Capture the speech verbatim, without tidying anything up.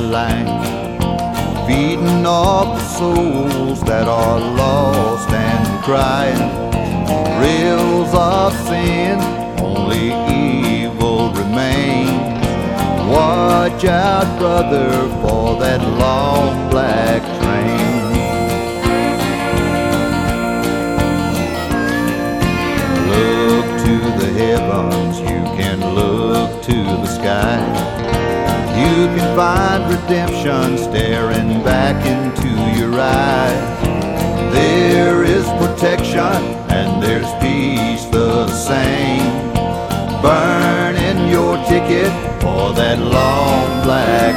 line, feeding off the souls that are lost and crying. Rails of sin, only evil remains. Watch out, brother, for that long black train. Look to the heavens, you can look to the sky. You can find redemption staring back into your eyes. There is protection and there's peace the same. Burn in your ticket for that long black